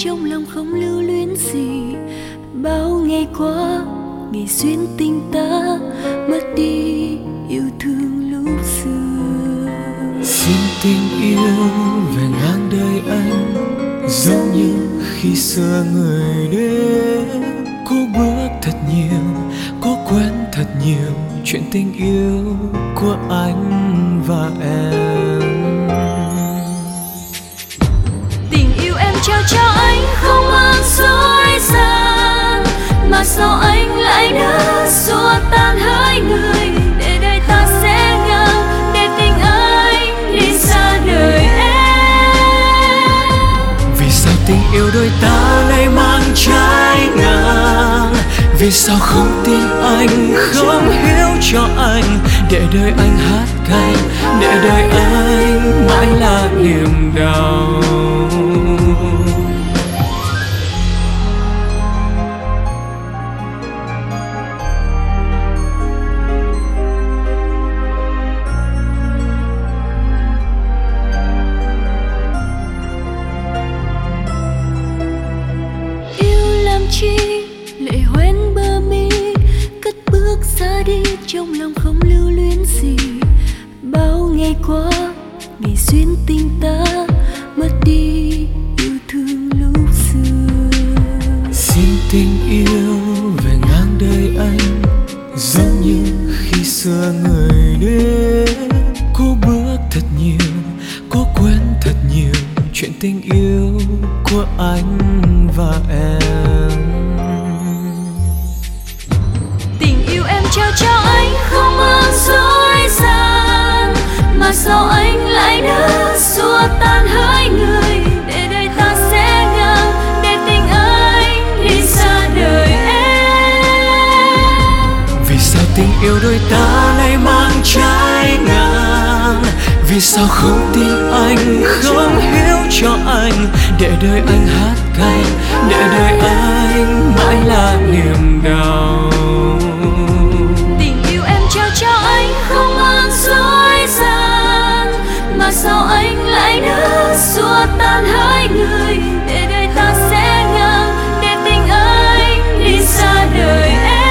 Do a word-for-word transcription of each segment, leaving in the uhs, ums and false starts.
trong lòng không lưu luyến gì. Bao ngày qua, ngày duyên tình ta mất đi yêu thương lúc xưa. Xin tình yêu về ngang đời anh, giống như khi xưa người đến. Có bước thật nhiều, có quen thật nhiều chuyện tình yêu của anh và em. Tình yêu em trao cho anh không mang dối gian, mà sao anh lại đã xua tan hai người, để đời ta sẽ ngang, để tình anh đi xa đời em. Vì sao tình yêu đôi ta nay mang trái ngang? Vì sao không tin anh, không hiểu cho anh, để đời anh hát cay, để đời anh mãi là niềm đau. Yêu làm chi lệ hoen bờ mi, cất bước xa đi trong lòng không lưu luyến gì. Bao ngày qua, ngày duyên tình ta mất đi yêu thương lúc xưa. Xin tình yêu về ngang đời anh, giống như khi xưa người đến. Có bước thật nhiều, có quen thật nhiều chuyện tình yêu của anh và em. Tình yêu em trao cho anh không mang dối gian, mà sao anh lại đã xua tan hai người, để đời ta sẽ ngang, để tình anh đi xa đời em. Vì sao tình yêu đôi ta nay mang trái ngang? Vì sao không tin anh, không hiểu cho anh, để đời anh hát cay, để đời anh mãi là niềm đau. Tình yêu em trao cho anh không mang dối gian, mà sao anh lại đã xua tan hai người, để đời ta sẽ ngang, để tình anh đi xa đời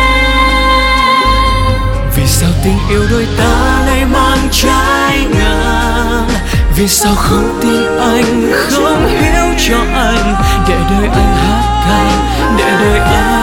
em. Vì sao tình yêu đôi ta nay mang trái ngang? Vì sao không tin anh, không hiểu cho anh, để đời anh hát cay, để đời anh